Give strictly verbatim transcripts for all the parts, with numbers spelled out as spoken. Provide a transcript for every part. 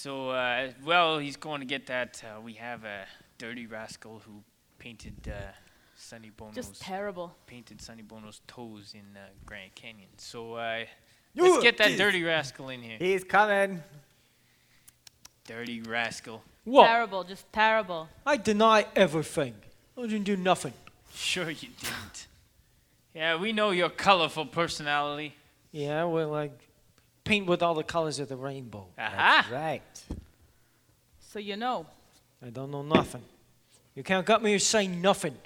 So, uh, well, he's going to get that. Uh, we have a dirty rascal who painted uh, Sonny Bono's Just terrible. painted Sonny Bono's toes in uh, Grand Canyon. So, uh, let's get that dirty rascal in here. He's coming. Dirty rascal. What? Terrible, just terrible. I deny everything. I didn't do nothing. Sure you didn't. Yeah, we know your colorful personality. Yeah, well, like, paint with all the colors of the rainbow. Aha! Right. So you know. I don't know nothing. You can't get me to say nothing.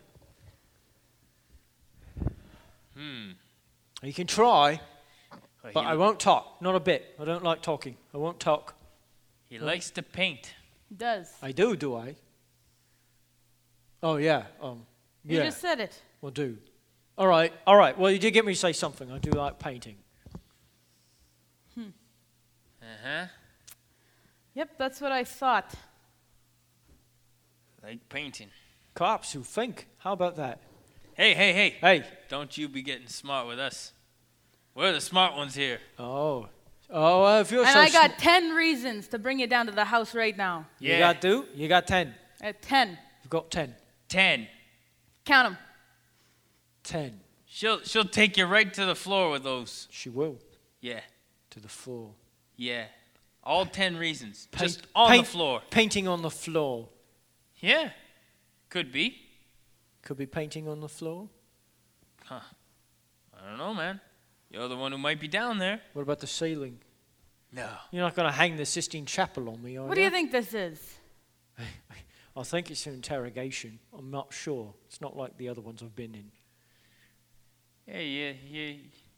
Hmm. You can try, Well, but he, I won't talk. Not a bit. I don't like talking. I won't talk. he likes to paint. Does. I do, do I? Oh, yeah. Um, You yeah, just said it. well, do. All right, all right. Well, you did get me to say something. I do like painting. Uh-huh. Yep, that's what I thought. Like painting. Cops who think. How about that? Hey, hey, hey. Hey. Don't you be getting smart with us. We're the smart ones here. Oh. Oh, uh, if you're And so I got sm- ten reasons to bring you down to the house right now. You Yeah. got two? You got ten. At ten. You've got ten. Ten. Count them. Ten. She'll she'll take you right to the floor with those. She will. Yeah. To the floor. Yeah. All ten reasons. Paint- Just on paint- the floor. Painting on the floor. Yeah. Could be. Could be painting on the floor. Huh. I don't know, man. You're the one who might be down there. What about the ceiling? No. You're not going to hang the Sistine Chapel on me, are What do you think this is? I think it's an interrogation. I'm not sure. It's not like the other ones I've been in. Yeah, yeah, yeah.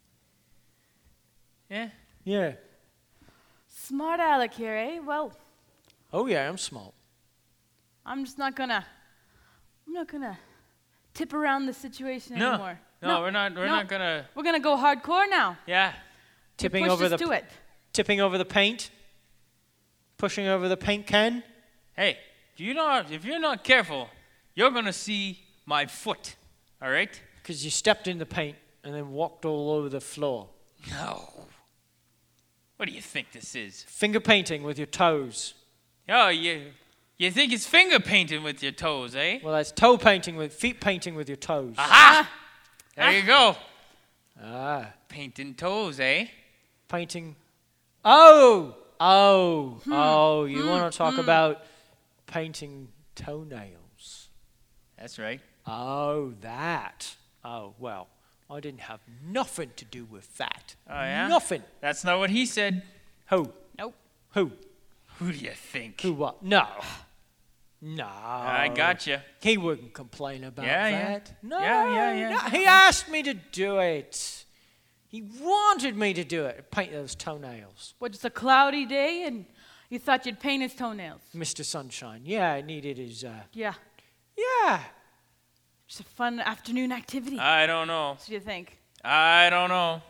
Yeah. Yeah. Smart Alec here, eh? Well, Oh, yeah, I'm smart. I'm just not gonna. I'm not gonna tip around the situation No. anymore. No, we're not we're no. not gonna We're gonna go hardcore now. Yeah. Tipping Push over us the to it. tipping over the paint. Pushing over the paint can. Hey, if you not if you're not careful, you're gonna see my foot. All right? Because you stepped in the paint and then walked all over the floor. No. What do you think this is? Finger painting with your toes. Oh, you you think it's finger painting with your toes, eh? Well, that's toe painting with feet painting with your toes. Aha! There you go. Ah. Painting toes, eh? Painting. Oh! Oh! Oh, you want to talk about painting toenails. That's right. Oh, that. Oh, well, I didn't have nothing to do with that. Oh, yeah? Nothing. That's not what he said. Who? Nope. Who? Who do you think? Who what? No. No. I gotcha. He wouldn't complain about Yeah, yeah. that. No. Yeah, yeah, yeah. no, He asked me to do it. He wanted me to do it. Paint those toenails. What, just a cloudy day and you thought you'd paint his toenails? Mister Sunshine. Yeah, I needed his, uh, Yeah. yeah. Just a fun afternoon activity. I don't know. What do you think? I don't know.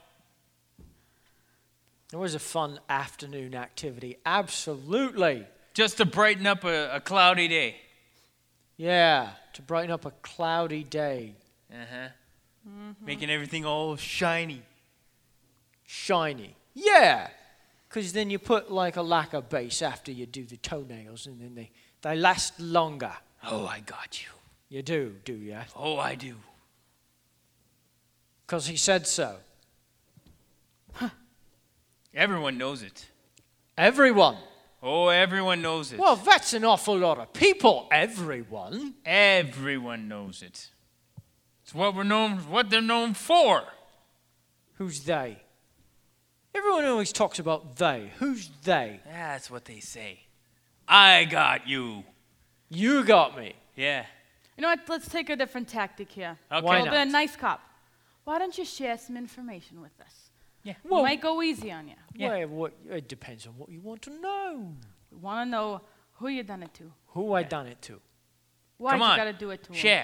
It was a fun afternoon activity. Absolutely. Just to brighten up a, a cloudy day. Yeah, to brighten up a cloudy day. Uh-huh. Making everything all shiny. Shiny. Yeah. Because then you put like a lacquer base after you do the toenails and then they, they last longer. Oh, I got you. You do, do you? Oh, I do. Because he said so. Everyone knows it. Everyone. Oh, everyone knows it. Well, that's an awful lot of people. Everyone. Everyone knows it. It's what we're known, what they're known for. Who's they? Everyone always talks about they. Who's they? That's what they say. I got you. You got me. Yeah. You know what? Let's take a different tactic here. Okay. Why We'll be a not? nice cop. Why don't you share some information with us? Yeah. We Well, might go easy on you. Yeah. well, what, it depends on what you want to know. We want to know who you done it to. Who I done it to. Why Come you on. got to do it to him? Share.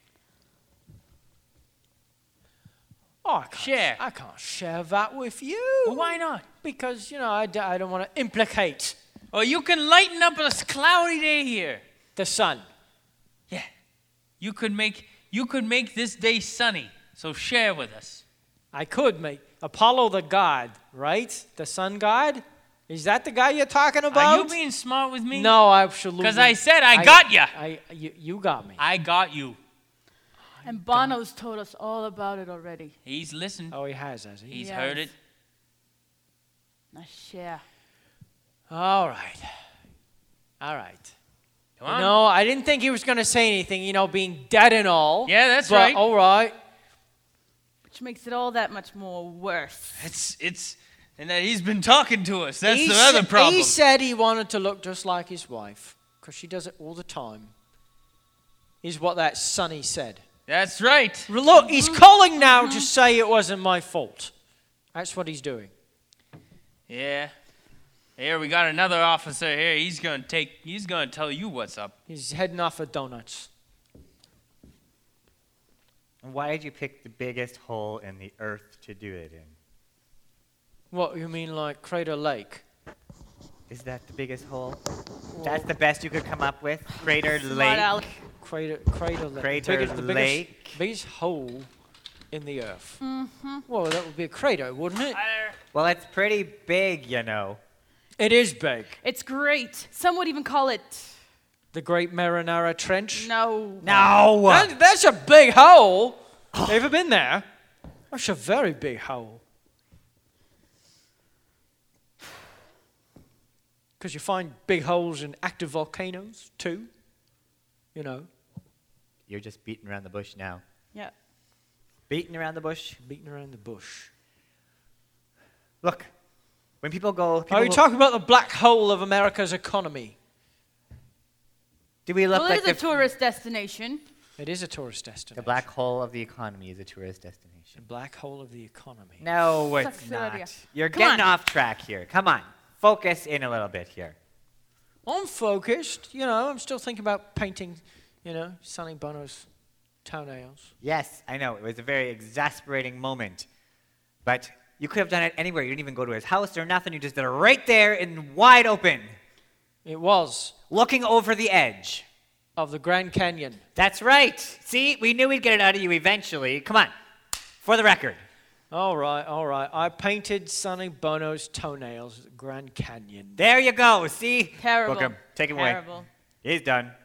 Oh, I can't, Share. I can't share that with you. Well, why not? Because, you know, I, d- I don't want to implicate Oh, you can lighten up a cloudy day here. the sun. Yeah. You could make you could make this day sunny. So share with us. I could make Apollo the god, right? The sun god? Is that the guy you're talking Are about? you being smart with me? No, absolutely. Because I said I, got ya. I, you, you got me. I got you. And Bono's told us all about it already. He's listened. Oh, he has, has he? He's Yes. heard it. Now share. All right. All right. Come on. No, I didn't think he was going to say anything, you know, being dead and all. Yeah, that's but, right. All right. Which makes it all that much more worse. It's it's and that he's been talking to us. That's he the sa- other problem. He said he wanted to look just like his wife, because she does it all the time, is what that Sonny said. That's right. Look, he's calling now to say it wasn't my fault. That's what he's doing. Yeah. Here we got another officer here. He's gonna take. He's gonna tell you what's up. He's heading off for donuts. Why did you pick the biggest hole in the earth to do it in? What, you mean like Crater Lake? Is that the biggest hole? That's the best you could come up with? Crater Smart Lake? Alec. Crater, Crater Lake. Crater biggest, the Lake? Biggest, biggest hole in the earth. Mm-hmm. Well, that would be a crater, wouldn't it? Well, it's pretty big, you know. It is big. It's great. Some would even call it The Great Marinara Trench. no. No! That, that's a big hole. Ever been there? That's a very big hole. Because you find big holes in active volcanoes, too. You know, You're just beating around the bush now. Yeah. Beating around the bush? beating around the bush. Look, when people go... People Are you go- talking about the black hole of America's economy? Do we look Well, like it is a the, tourist destination. It is a tourist destination. the black hole of the economy is a tourist destination? The black hole of the economy. No, Sucks it's the idea. not. You're Come getting on. off track here. Come on. Focus in a little bit here. I'm focused. You know, I'm still thinking about painting, you know, Sonny Bono's toenails. Yes, I know. It was a very exasperating moment. But you could have done it anywhere. You didn't even go to his house or nothing. You just did it right there in wide open, It was looking over the edge. of the Grand Canyon. That's right. See, we knew we'd get it out of you eventually. Come on. For the record. All right, all right. I painted Sonny Bono's toenails at the Grand Canyon. There you go. See? Terrible. Book him. Take him away. Terrible. He's done.